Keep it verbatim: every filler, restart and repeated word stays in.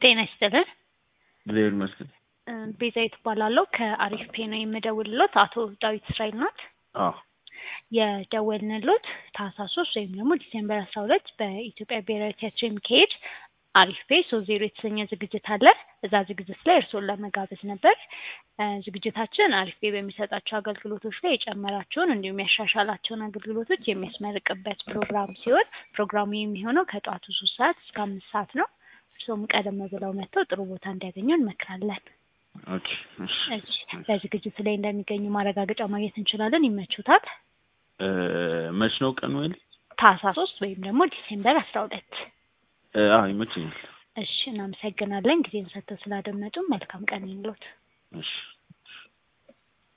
ጤና ይስጥልን። እግዚአብሔር ይመስገን። ቤዛዊት እባላለሁ ከአሪፍ ፔ ነው የምደውልልዎት። አቶ ዳዊት እስራኤል ኖት? አዎ የደወልንልዎት ታህሳስ ሶስት ወይም ደግሞ ዲሴምበር አስራ ሁለት በኢትዮጵያ ብሔራዊ ቲያትር የሚካሄድ አሪፍ ፔ ሶስት ዜሮ የተሰኘ ዝግጅት አለ። እዛ ዝግጅት ላይ እርስዎን ለመጋበዝ ነበር። ዝግጅታችን አሪፍ ፔ በሚሰጣቸው አገልግሎቶች ላይ የጨመራቸውን እንዲሁም ያሻሻላቸውን አገልግሎቶች የሚያስመርቅበት ፕሮግራም ሲሆን ፕሮግራሙ የሚሆነው ከጠዋቱ ሶስት ሰዓት እስከ አምስት ሰዓት ነው። እርስዎም ቀደም ብለው መጥተው ጥሩ ቦታ እንዲያገኙ እንመክራለን። ኦኬ እሺ። እሺ፣ በዝግጅቱ ላይ እንደሚገኙ ማረጋገጫ ማግኘት እንችላለን። ይመቹታል? እ መች ነው ቀኑ? ወይ ታህሳስ ሶስት ወይም ደግሞ ዲሴምበር አስራ ሁለት እ አዎ ይመችኛል። እሺ፣ እናመሰግናለን ጊዜን ሰጥተው ስላደመጡ። መልካም ቀን ይሁንልዎት። እሺ